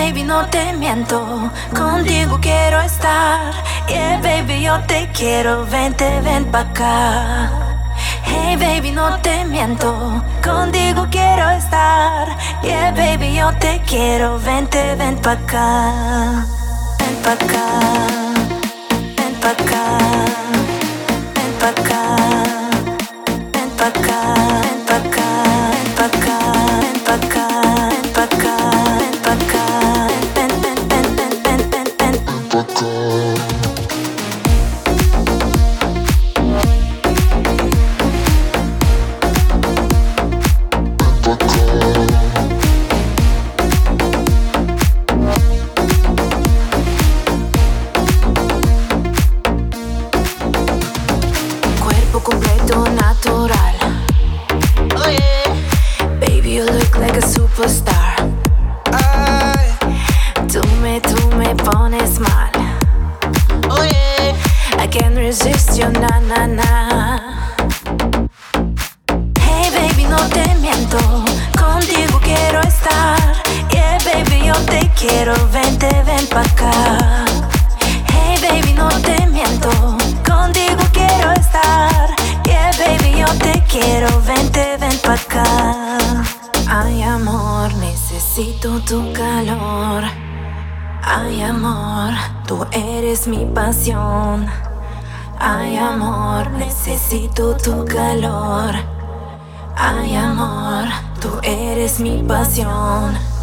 baby, no te miento, contigo quiero estar. Yeah, baby, yo te quiero, vente, ven pa' acá. Hey, baby, no te miento, contigo quiero estar. Yeah, baby, yo te quiero, vente, ven pa' acá. Ven pa' acá, ven pa' acá, ven pa' acá, ven pa' acá, ven pa' acá, ven pa' acá, ven pa' acá, ven pa' acá, ven pa' acá, ven, ven, ven, ven, ven, ven, ven, ven pa' acá. Completo natural. Oh yeah. Baby, you look like a superstar. Ay. Tú me pones mal. Oh yeah. I can't resist you, na na na. Hey baby, no te miento, contigo quiero estar. Yeah baby, yo te quiero, vente, ven pa' acá. Hey baby, no te miento, contigo quiero estar. Yeah baby, yo te quiero, vente, ven pa' acá. Ay amor, necesito tu calor. Ay amor, tú eres mi pasión. Ay amor, necesito tu calor. Ay amor, tú eres mi pasión.